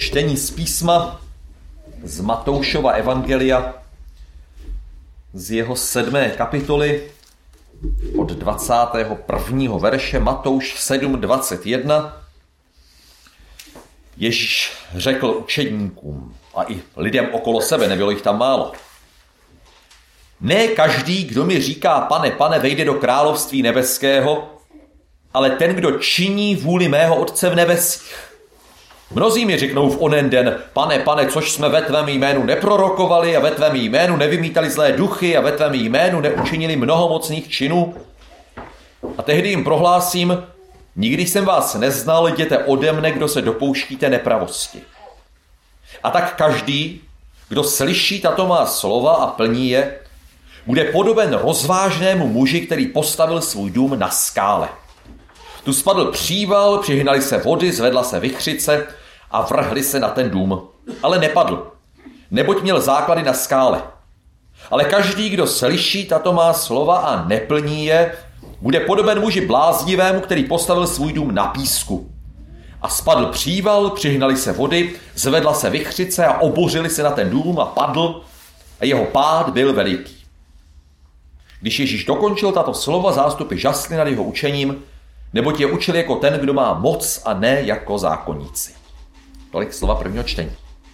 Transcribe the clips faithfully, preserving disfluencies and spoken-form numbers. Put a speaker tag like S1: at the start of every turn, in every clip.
S1: Čtení z písma z Matoušova evangelia z jeho sedmé kapitoly od dvacátého prvního verše. Matouš sedm dvacet jedna. Ježíš řekl učedníkům a i lidem okolo sebe, nebylo jich tam málo: ne každý, kdo mi říká pane, pane, vejde do království nebeského, ale ten, kdo činí vůli mého Otce v nebesích. Mnozí mi řeknou v onen den: pane, pane, což jsme ve tvém jménu neprorokovali a ve tvém jménu nevymítali zlé duchy a ve tvém jménu neučinili mnoho mocných činů. A tehdy jim prohlásím: nikdy jsem vás neznal, jděte ode mne, kdo se dopouštíte nepravosti. A tak každý, kdo slyší tato má slova a plní je, bude podoben rozvážnému muži, který postavil svůj dům na skále. Tu spadl příval, přihnali se vody, zvedla se vichřice a vrhli se na ten dům. Ale nepadl, neboť měl základy na skále. Ale každý, kdo slyší tato má slova a neplní je, bude podoben muži bláznivému, který postavil svůj dům na písku. A spadl příval, přihnali se vody, zvedla se vichřice a obořili se na ten dům a padl a jeho pád byl veliký. Když Ježíš dokončil tato slova, zástupy žasly nad jeho učením, neboť je učil jako ten, kdo má moc a ne jako zákonníci. Tolik slova prvního čtení.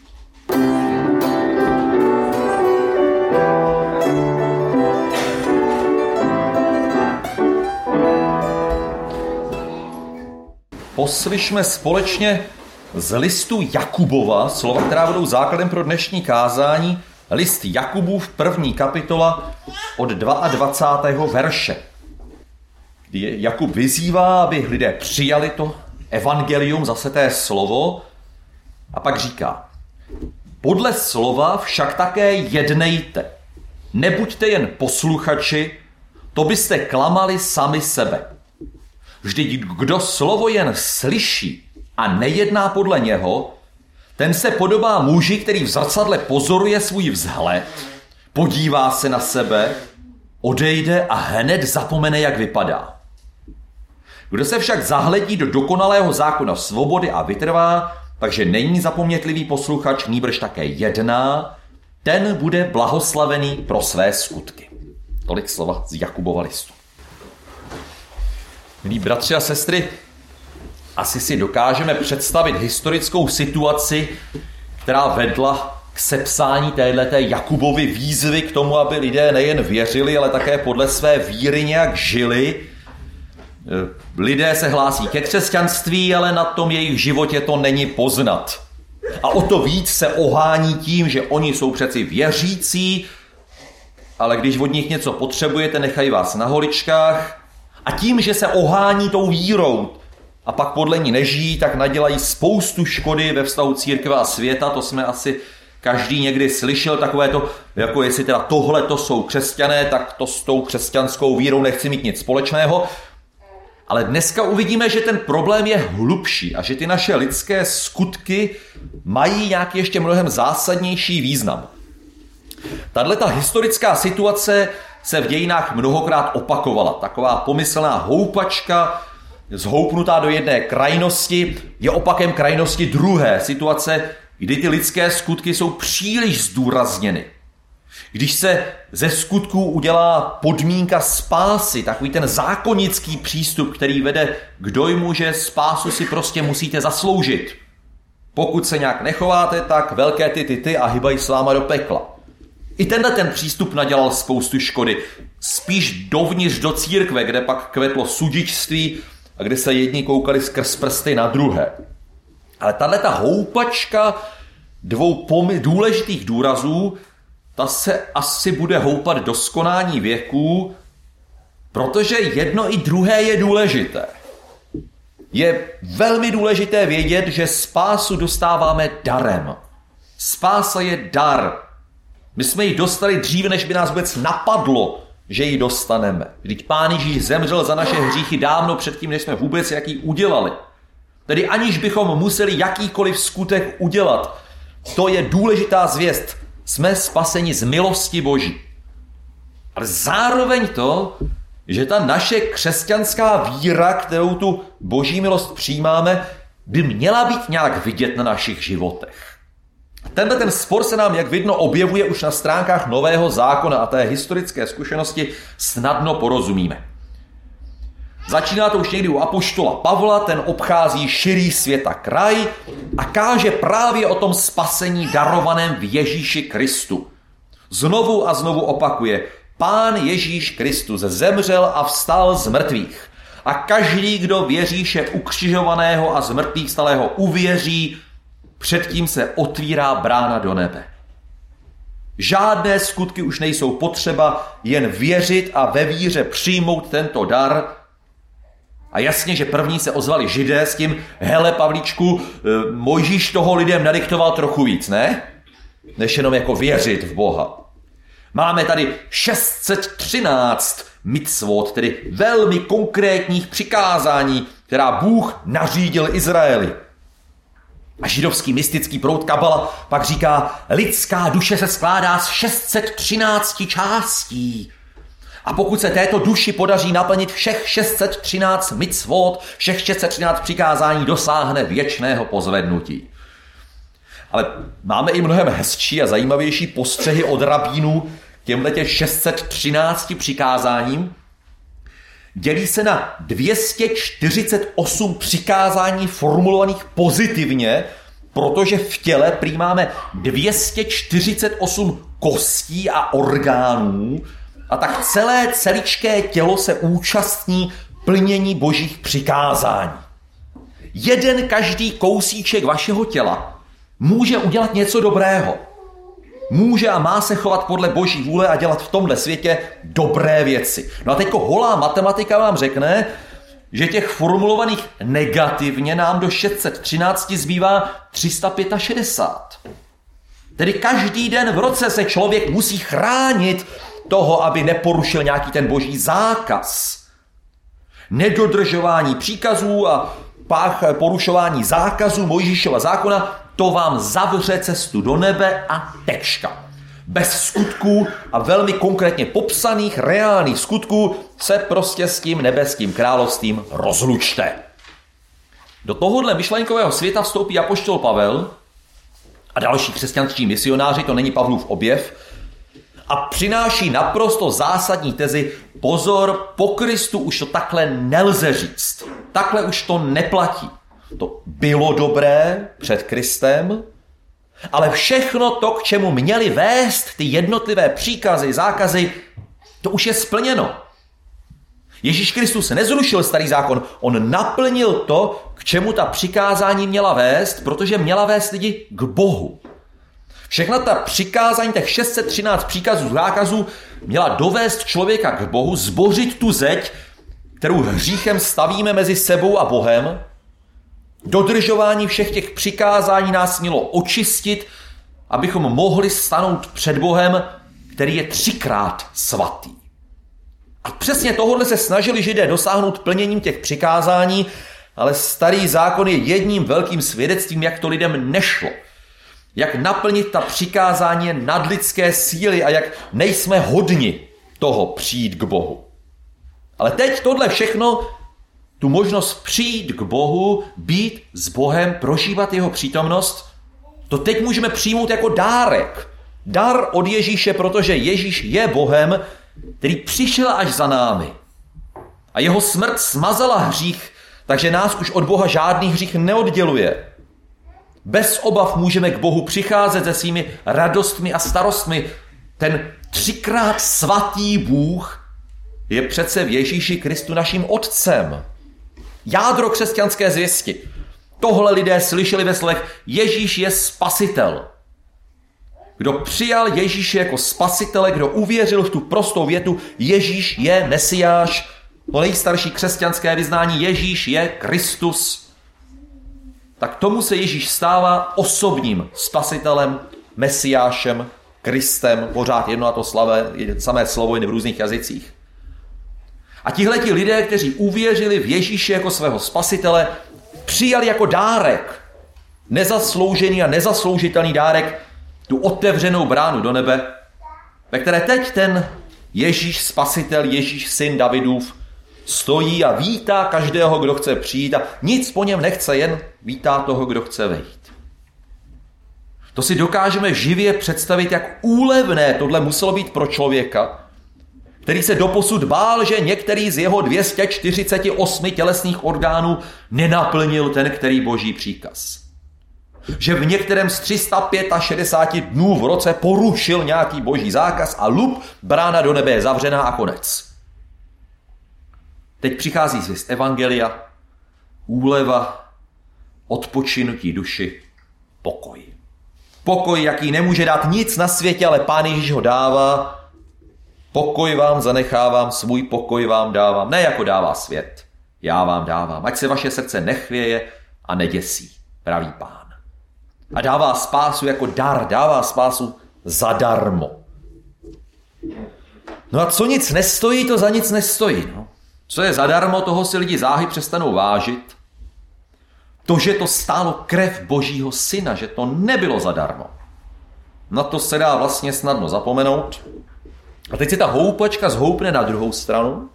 S1: Poslyšme společně z listu Jakubova slova, která budou základem pro dnešní kázání. List Jakubův, první kapitola od dvacátého druhého verše. Kdy Jakub vyzývá, aby lidé přijali to evangelium, zase té slovo, a pak říká: podle slova však také jednejte. Nebuďte jen posluchači, to byste klamali sami sebe. Vždyť kdo slovo jen slyší a nejedná podle něho, ten se podobá muži, který v zrcadle pozoruje svůj vzhled, podívá se na sebe, odejde a hned zapomene, jak vypadá. Kdo se však zahledí do dokonalého zákona svobody a vytrvá, takže není zapomnětlivý posluchač, nýbrž také jedná, ten bude blahoslavený pro své skutky. Tolik slova z Jakubova listu. Milí bratři a sestry, asi si dokážeme představit historickou situaci, která vedla k sepsání téhleté Jakubovy výzvy k tomu, aby lidé nejen věřili, ale také podle své víry nějak žili. Lidé se hlásí ke křesťanství, ale na tom jejich životě to není poznat. A o to víc se ohání tím, že oni jsou přeci věřící, ale když od nich něco potřebujete, nechají vás na holičkách. A tím, že se ohání tou vírou a pak podle ní nežijí, tak nadělají spoustu škody ve vztahu církve a světa. To jsme asi každý někdy slyšel, takové to, jako jestli teda tohle to jsou křesťané, tak to s tou křesťanskou vírou nechci mít nic společného. Ale dneska uvidíme, že ten problém je hlubší a že ty naše lidské skutky mají nějaký ještě mnohem zásadnější význam. Tato historická situace se v dějinách mnohokrát opakovala. Taková pomyslná houpačka, zhoupnutá do jedné krajnosti, je opakem krajnosti druhé. Situace, kdy ty lidské skutky jsou příliš zdůrazněny. Když se ze skutků udělá podmínka spásy, takový ten zákonický přístup, který vede k dojmu, že spásu si prostě musíte zasloužit. Pokud se nějak nechováte, tak velké ty ty ty a hybají s váma do pekla. I tenhle ten přístup nadělal spoustu škody. Spíš dovnitř do církve, kde pak kvetlo sudičství a kde se jedni koukali skrz prsty na druhé. Ale tahleta houpačka dvou pomy- důležitých důrazů, ta se asi bude houpat do skonání věků, protože jedno i druhé je důležité. Je velmi důležité vědět, že spásu dostáváme darem. Spása je dar. My jsme ji dostali dříve, než by nás vůbec napadlo, že ji dostaneme. Vždyť Pán Ježíš zemřel za naše hříchy dávno předtím, než jsme vůbec jaký udělali. Tedy aniž bychom museli jakýkoliv skutek udělat. To je důležitá zvěst. Jsme spaseni z milosti Boží. Ale zároveň to, že ta naše křesťanská víra, kterou tu Boží milost přijímáme, by měla být nějak vidět na našich životech. Tenhle ten spor se nám, jak vidno, objevuje už na stránkách Nového zákona a té historické zkušenosti snadno porozumíme. Začíná to už někdy u apoštola Pavla, ten obchází širý světa kraj a káže právě o tom spasení darovaném v Ježíši Kristu. Znovu a znovu opakuje, Pán Ježíš Kristus zemřel a vstal z mrtvých. A každý, kdo v Ježíše ukřižovaného a z mrtvých stalého uvěří, předtím se otvírá brána do nebe. Žádné skutky už nejsou potřeba, jen věřit a ve víře přijmout tento dar. A jasně, že první se ozvali Židé s tím, hele Pavlíčku, Mojžíš toho lidem nadiktoval trochu víc, ne? Než jenom jako věřit v Boha. Máme tady šest set třináct mitzvot, tedy velmi konkrétních přikázání, která Bůh nařídil Izraeli. A židovský mystický proud kabala pak říká, lidská duše se skládá z šest set třináct částí. A pokud se této duši podaří naplnit všech šest set třináct mitzvot, všech šest set třináct přikázání, dosáhne věčného pozvednutí. Ale máme i mnohem hezčí a zajímavější postřehy od rabínů těmhletě šest set třináct přikázáním. Dělí se na dvě stě čtyřicet osm přikázání formulovaných pozitivně, protože v těle prý máme dvě stě čtyřicet osm kostí a orgánů a tak celé celičké tělo se účastní plnění božích přikázání. Jeden každý kousíček vašeho těla může udělat něco dobrého. Může a má se chovat podle boží vůle a dělat v tomhle světě dobré věci. No a teďko holá matematika vám řekne, že těch formulovaných negativně nám do šest set třináct zbývá tři sta šedesát pět. Tedy každý den v roce se člověk musí chránit toho, aby neporušil nějaký ten boží zákaz. Nedodržování příkazů a pách porušování zákazů Mojžíšova zákona, to vám zavře cestu do nebe a tečka. Bez skutků a velmi konkrétně popsaných reálných skutků se prostě s tím nebeským královstvím rozlučte. Do tohohle myšlenkového světa vstoupí apoštol Pavel a další křesťanští misionáři, to není Pavlův objev, a přináší naprosto zásadní tezi, pozor, po Kristu už to takhle nelze říct. Takhle už to neplatí. To bylo dobré před Kristem, ale všechno to, k čemu měly vést ty jednotlivé příkazy, zákazy, to už je splněno. Ježíš Kristus nezrušil starý zákon, on naplnil to, k čemu ta přikázání měla vést, protože měla vést lidi k Bohu. Všechna ta přikázání, těch šest set třináct příkazů, zákazů, měla dovést člověka k Bohu, zbořit tu zeď, kterou hříchem stavíme mezi sebou a Bohem. Dodržování všech těch přikázání nás mělo očistit, abychom mohli stanout před Bohem, který je třikrát svatý. A přesně tohohle se snažili Židé dosáhnout plněním těch přikázání, ale starý zákon je jedním velkým svědectvím, jak to lidem nešlo. Jak naplnit ta přikázání nadlidské síly a jak nejsme hodni toho přijít k Bohu. Ale teď tohle všechno, tu možnost přijít k Bohu, být s Bohem, prožívat jeho přítomnost, to teď můžeme přijmout jako dárek. Dar od Ježíše, protože Ježíš je Bohem, který přišel až za námi. A jeho smrt smazala hřích, takže nás už od Boha žádný hřích neodděluje. Bez obav můžeme k Bohu přicházet se svými radostmi a starostmi. Ten třikrát svatý Bůh je přece v Ježíši Kristu naším otcem. Jádro křesťanské zvěsti. Tohle lidé slyšeli ve slovech Ježíš je spasitel. Kdo přijal Ježíše jako spasitele, kdo uvěřil v tu prostou větu Ježíš je Mesiáš, to nejstarší křesťanské vyznání Ježíš je Kristus, tak tomu se Ježíš stává osobním spasitelem, Mesiášem, Kristem, pořád jedno a to slavé, samé slovo jen v různých jazycích. A tihleti lidé, kteří uvěřili v Ježíše jako svého spasitele, přijali jako dárek, nezasloužený a nezasloužitelný dárek, tu otevřenou bránu do nebe, ve které teď ten Ježíš spasitel, Ježíš syn Davidův, stojí a vítá každého, kdo chce přijít a nic po něm nechce, jen vítá toho, kdo chce vejít. To si dokážeme živě představit, jak úlevné tohle muselo být pro člověka, který se doposud bál, že některý z jeho dvě stě čtyřicet osm tělesných orgánů nenaplnil ten, který boží příkaz. Že v některém z tři sta šedesát pět dnů v roce porušil nějaký boží zákaz a lup, brána do nebe je zavřená a konec. Teď přichází zvěst evangelia, úleva, odpočinutí duši, pokoj. Pokoj, jaký nemůže dát nic na světě, ale Pán Ježíš ho dává. Pokoj vám zanechávám, svůj pokoj vám dávám. Ne jako dává svět, já vám dávám. Ať se vaše srdce nechvěje a neděsí, pravý Pán. A dává spásu jako dar, dává spásu zadarmo. No a co nic nestojí, to za nic nestojí. No. Co je zadarmo, toho si lidi záhy přestanou vážit. To, že to stálo krev Božího syna, že to nebylo zadarmo. Na to se dá vlastně snadno zapomenout. A teď si ta houpačka zhoupne na druhou stranu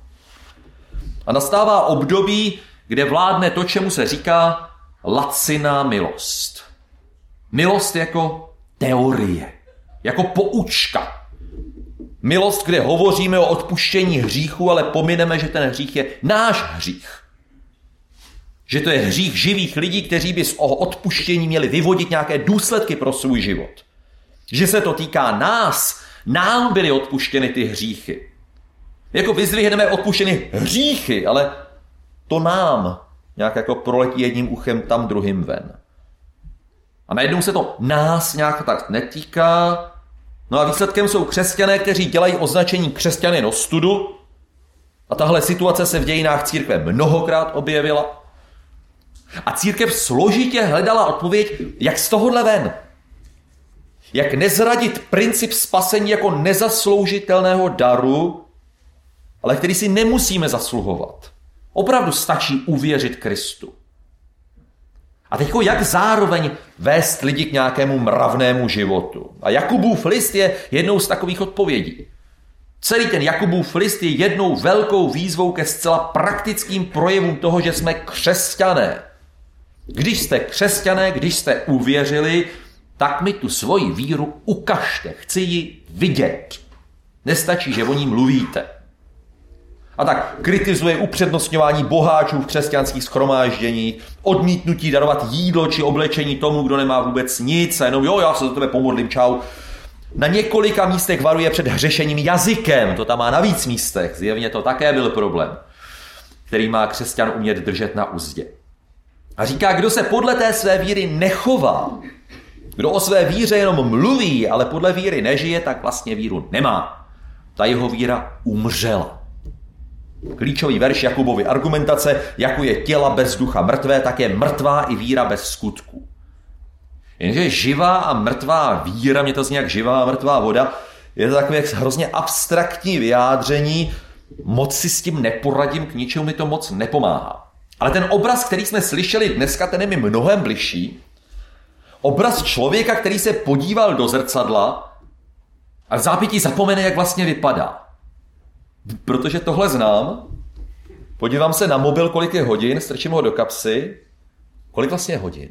S1: a nastává období, kde vládne to, čemu se říká laciná milost. Milost jako teorie, jako poučka. Milost, kde hovoříme o odpuštění hříchu, ale pomineme, že ten hřích je náš hřích. Že to je hřích živých lidí, kteří by z odpuštění měli vyvodit nějaké důsledky pro svůj život. Že se to týká nás, nám byly odpuštěny ty hříchy. Jako vyzdvihneme odpuštěny hříchy, ale to nám nějak jako proletí jedním uchem tam druhým ven. A najednou se to nás nějak tak netýká. No a výsledkem jsou křesťané, kteří dělají označení křesťany do studu. A tahle situace se v dějinách církve mnohokrát objevila. A církev složitě hledala odpověď, jak z tohohle ven. Jak nezradit princip spasení jako nezasloužitelného daru, ale který si nemusíme zasluhovat. Opravdu stačí uvěřit Kristu. A teďko jak zároveň vést lidi k nějakému mravnému životu. A Jakubův list je jednou z takových odpovědí. Celý ten Jakubův list je jednou velkou výzvou ke zcela praktickým projevům toho, že jsme křesťané. Když jste křesťané, když jste uvěřili, tak mi tu svoji víru ukažte, chci ji vidět. Nestačí, že o ní mluvíte. A tak kritizuje upřednostňování boháčů v křesťanských shromážděních, odmítnutí darovat jídlo či oblečení tomu, kdo nemá vůbec nic, a jenom jo, já se za tebe pomodlím, čau. Na několika místech varuje před hřešením jazykem, to tam má na víc místech, zjevně to také byl problém, který má křesťan umět držet na uzdě. A říká, kdo se podle té své víry nechová, kdo o své víře jenom mluví, ale podle víry nežije, tak vlastně víru nemá. Ta jeho víra umřela. Klíčový verš Jakubovy argumentace, jako je těla bez ducha mrtvé, tak je mrtvá i víra bez skutků. Jenže živá a mrtvá víra, mě to zní jak živá a mrtvá voda, je to takové hrozně abstraktní vyjádření, moc si s tím neporadím, k ničemu mi to moc nepomáhá. Ale ten obraz, který jsme slyšeli dneska, ten je mi mnohem bližší. Obraz člověka, který se podíval do zrcadla a v zápětí zapomene, jak vlastně vypadá. Protože tohle znám, podívám se na mobil, kolik je hodin, strčím ho do kapsy. Kolik vlastně je hodin?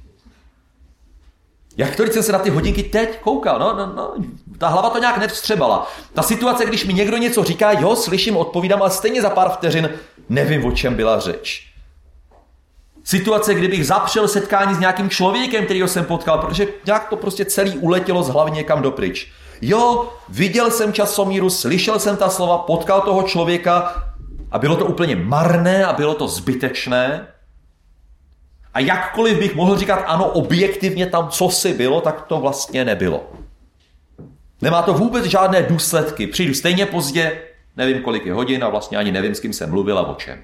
S1: Jak to, když jsem se na ty hodinky teď koukal? No, no, no, ta hlava to nějak nevstřebala. Ta situace, když mi někdo něco říká, jo, slyším, odpovídám, ale stejně za pár vteřin nevím, o čem byla řeč. Situace, kdybych zapřel setkání s nějakým člověkem, kterýho jsem potkal, protože nějak to prostě celý uletělo z hlavy někam dopryč. Jo, viděl jsem časomíru, slyšel jsem ta slova, potkal toho člověka a bylo to úplně marné a bylo to zbytečné. A jakkoliv bych mohl říkat, ano, objektivně tam cosi bylo, tak to vlastně nebylo. Nemá to vůbec žádné důsledky. Přijdu stejně pozdě, nevím, kolik je hodin a vlastně ani nevím, s kým jsem mluvil a o čem.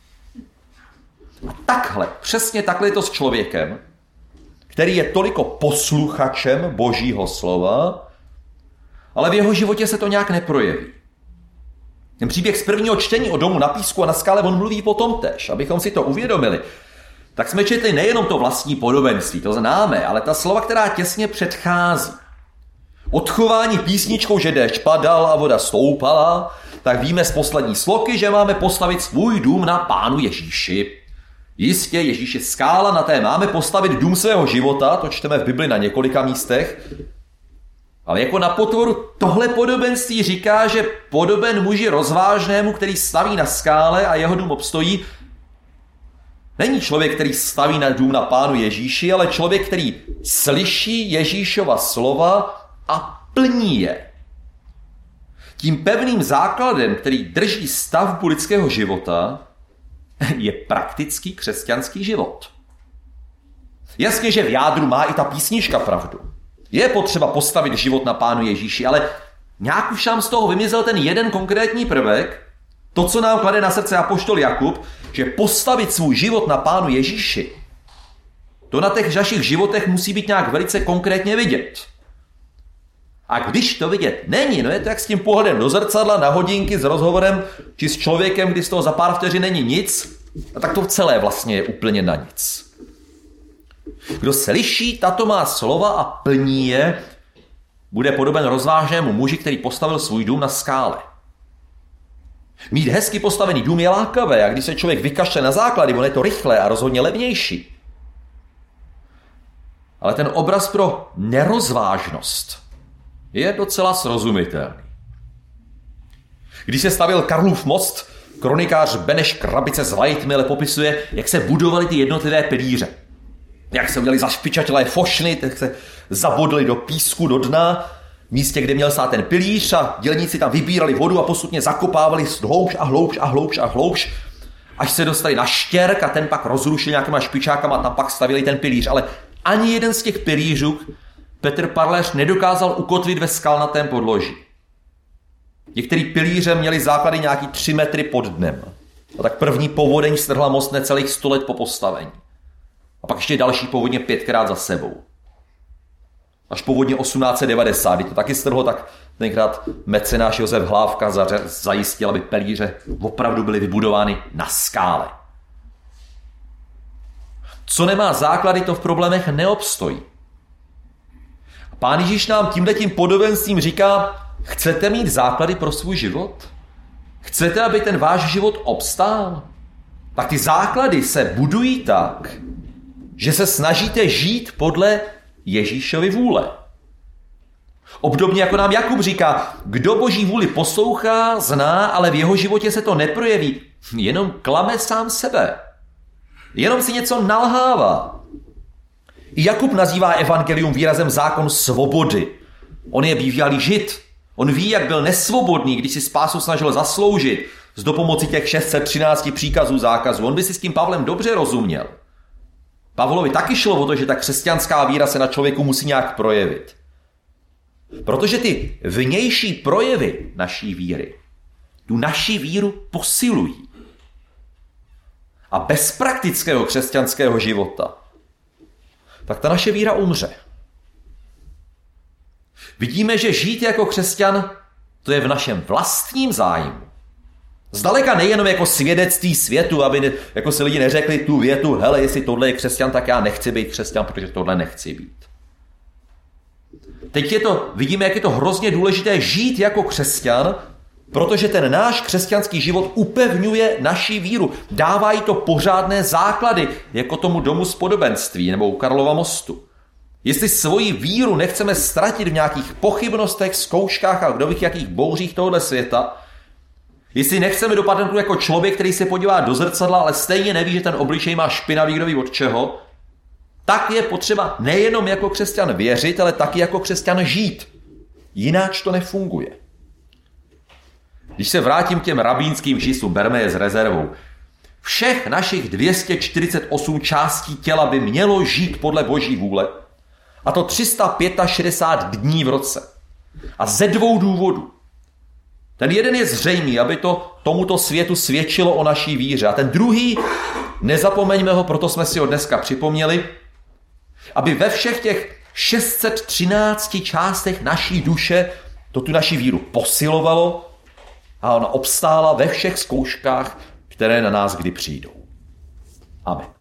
S1: A takhle, přesně takhle je to s člověkem, který je toliko posluchačem Božího slova, ale v jeho životě se to nějak neprojeví. Ten příběh z prvního čtení o domu na písku a na skále, on mluví potom tež, abychom si to uvědomili. Tak jsme četli nejenom to vlastní podobenství, to známe, ale ta slova, která těsně předchází. Odchování písničkou, že déšť padal a voda stoupala, tak víme z poslední sloky, že máme postavit svůj dům na Pánu Ježíši. Jistě, Ježíš je skála, na té máme postavit dům svého života, to čteme v Bibli na několika místech. Ale jako na potvoru tohle podobenství říká, že podoben muži rozvážnému, který staví na skále a jeho dům obstojí, není člověk, který staví na dům na Pánu Ježíši, ale člověk, který slyší Ježíšova slova a plní je. Tím pevným základem, který drží stavbu lidského života, je praktický křesťanský život. Jasně, že v jádru má i ta písnička pravdu. Je potřeba postavit život na Pánu Ježíši, ale nějak už nám z toho vymizel ten jeden konkrétní prvek, to, co nám klade na srdce apoštol Jakub, že postavit svůj život na Pánu Ježíši, to na těch našich životech musí být nějak velice konkrétně vidět. A když to vidět není, no je to jak s tím pohledem do zrcadla, na hodinky, s rozhovorem, či s člověkem, kdy z toho za pár vteřin není nic, a tak to celé vlastně je úplně na nic. Kdo slyší tato má slova a plní je, bude podoben rozvážnému muži, který postavil svůj dům na skále. Mít hezky postavený dům je lákavé a když se člověk vykašle na základy, on je to rychlé a rozhodně levnější. Ale ten obraz pro nerozvážnost je docela srozumitelný. Když se stavěl Karlův most, kronikář Beneš Krabice z Weitmile popisuje, jak se budovaly ty jednotlivé pilíře. Jak se udělali zašpičatělé fošny, tak se zabodli do písku, do dna, v místě, kde měl stát ten pilíř a dělníci tam vybírali vodu a postupně zakopávali hloubš a hloubš a hloubš a hloubš, až se dostali na štěrk a ten pak rozrušil nějakýma špičákama a tam pak stavili ten pilíř. Ale ani jeden z těch pilířů Petr Parléř nedokázal ukotvit ve skalnatém podloží. Některý pilíře měli základy nějaký tři metry pod dnem. A tak první povodeň strhla most necelých sto let po postavení. A pak ještě další povodně pětkrát za sebou. Až povodně osmnáct set devadesát, kdy to taky strhlo, tak tenkrát mecenáš Josef Hlávka zajistil, aby pilíře opravdu byly vybudovány na skále. Co nemá základy, to v problémech neobstojí. Pán Ježíš nám tímhletím podobenstvím říká, chcete mít základy pro svůj život? Chcete, aby ten váš život obstál? Tak ty základy se budují tak, že se snažíte žít podle Ježíšovy vůle. Obdobně jako nám Jakub říká, kdo Boží vůli poslouchá, zná, ale v jeho životě se to neprojeví, jenom klame sám sebe. Jenom si něco nalhává. I Jakub nazývá evangelium výrazem zákon svobody. On je bývalý žid. On ví, jak byl nesvobodný, když si spásu snažil zasloužit z dopomoci těch šest set třináct příkazů zákazů. On by si s tím Pavlem dobře rozuměl. Pavlovi taky šlo o to, že ta křesťanská víra se na člověku musí nějak projevit. Protože ty vnější projevy naší víry tu naši víru posilují. A bez praktického křesťanského života tak ta naše víra umře. Vidíme, že žít jako křesťan, to je v našem vlastním zájmu. Zdaleka nejenom jako svědectví světu, aby jako si lidi neřekli tu větu, hele, jestli tohle je křesťan, tak já nechci být křesťan, protože tohle nechci být. Teď je to, vidíme, jak je to hrozně důležité žít jako křesťan, protože ten náš křesťanský život upevňuje naši víru. Dává jí to pořádné základy, jako tomu domu z podobenství nebo u Karlova mostu. Jestli svoji víru nechceme ztratit v nějakých pochybnostech, zkouškách a kdo ví jakých bouřích tohoto světa, jestli nechceme dopadnout jako člověk, který se podívá do zrcadla, ale stejně neví, že ten obličej má špinavý, kdo ví od čeho, tak je potřeba nejenom jako křesťan věřit, ale taky jako křesťan žít. Jináč to nefunguje. Když se vrátím k těm rabínským číslům, berme je s rezervou. Všech našich dvě stě čtyřicet osm částí těla by mělo žít podle Boží vůle. A to tři sta šedesát pět dní v roce. A ze dvou důvodů. Ten jeden je zřejmý, aby to tomuto světu svědčilo o naší víře. A ten druhý, nezapomeňme ho, proto jsme si ho dneska připomněli, aby ve všech těch šest set třináct částech naší duše to tu naši víru posilovalo a ona obstála ve všech zkouškách, které na nás kdy přijdou. Amen.